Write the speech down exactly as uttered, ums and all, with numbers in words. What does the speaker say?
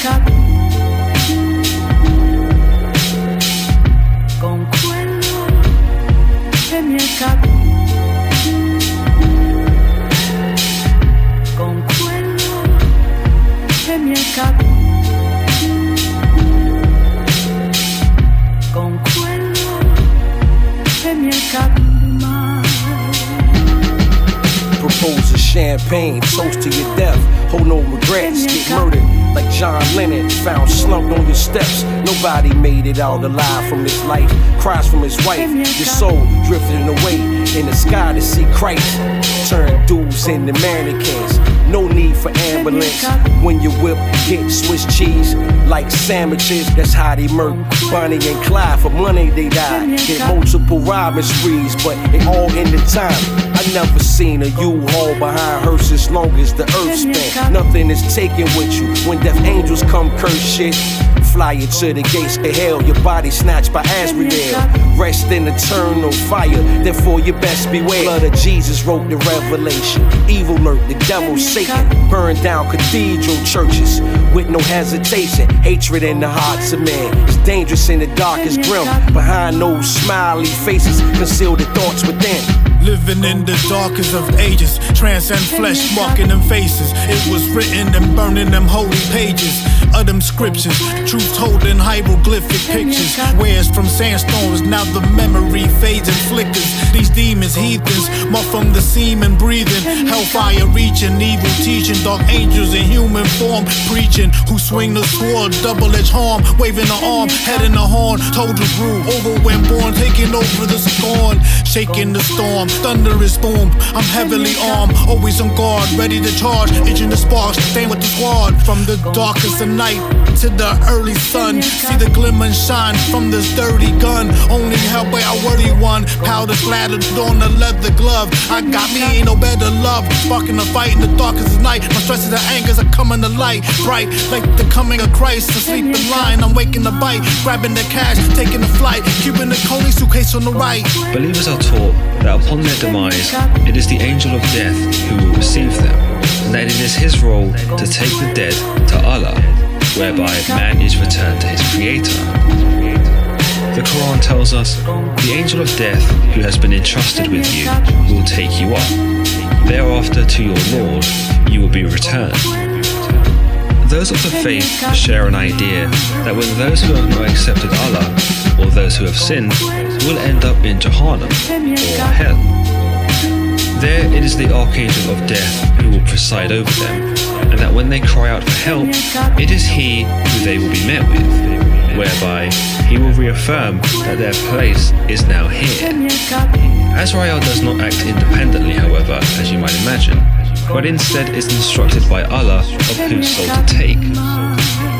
accaduto, con quello che mi è accaduto, con quello che mi è accaduto, con quello che mi è accaduto mai. Propose a champagne, toast to your death. Hold no regrets, get murdered like John Lennon, found slumped on your steps. Nobody made it out alive from this life. Cries from his wife, your soul drifting away in the sky to see Christ. Turn dudes into mannequins. No need for ambulance. When your whip get Swiss cheese like sandwiches, that's how they murk Bonnie and Clyde. For money they died. Did multiple robbing sprees, but it all ended time. I never seen a U-Haul behind hearse as long as the earth spin. Nothing is taken with you when death angels come curse shit. Fly you to the gates of hell, your body snatched by Azrael. Rest in eternal fire, therefore you best beware. Blood of Jesus wrote the revelation. Evil lurk, the devil Satan. Burn down cathedral churches with no hesitation. Hatred in the hearts of men. It's dangerous in the darkest grim. Behind those smiley faces, conceal the thoughts within. Living in the darkest of ages, transcend flesh, marking them faces. It was written and burning them holy pages of them scriptures. Truth told in hieroglyphic pictures. Whereas from sandstones, now the memory fades and flickers. These demons, heathens, marked from the semen breathing. Hellfire reaching, evil teaching. Dark angels in human form preaching. Who swing the sword, double-edged harm. Waving the arm, head in the horn. Told the rule, over when born, taking over the scorn. Shaking the storm. Thunderous boom, I'm heavily armed, always on guard, ready to charge, itching the sparks, staying with the squad. From the darkest of night to the early sun, see the glimmer and shine from this dirty gun. Only held by our worthy one, powder splattered on the leather glove. I got me, ain't no better love, sparking the fight in the darkest of night. My stresses and angers are coming to light, bright like the coming of Christ. A sleeping line, I'm waking the bite, grabbing the cash, taking the flight, keeping the Coney suitcase on the right. Believers are taught that upon their demise, it is the angel of death who will receive them, and that it is his role to take the dead to Allah, whereby man is returned to his creator. The Quran tells us, the angel of death who has been entrusted with you will take you up. Thereafter to your Lord you will be returned. Those of the faith share an idea that when those who have not accepted Allah, or those who have sinned, will end up in Jahannam, or hell. There it is the Archangel of Death who will preside over them, and that when they cry out for help, it is he who they will be met with, whereby he will reaffirm that their place is now here. Azrael does not act independently, however, as you might imagine, but instead is instructed by Allah of whose soul to take.